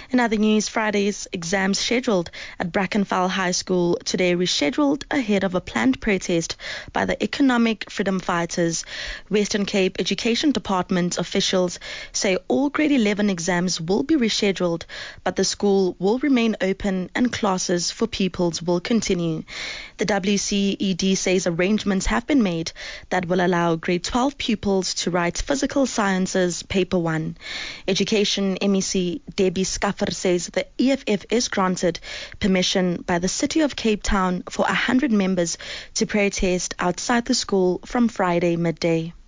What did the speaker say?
In other news, Friday's exams scheduled at Brackenfell High School today rescheduled ahead of a planned protest by the Economic Freedom Fighters. Western Cape Education Department officials say all grade 11 exams will be rescheduled, but the school will remain open and classes for pupils will continue. The WCED says arrangements have been made that will allow grade 12 pupils to write Physical Sciences Paper 1. Education MEC Debbie Scuffer says the EFF is granted permission by the City of Cape Town for 100 members to protest outside the school from Friday midday.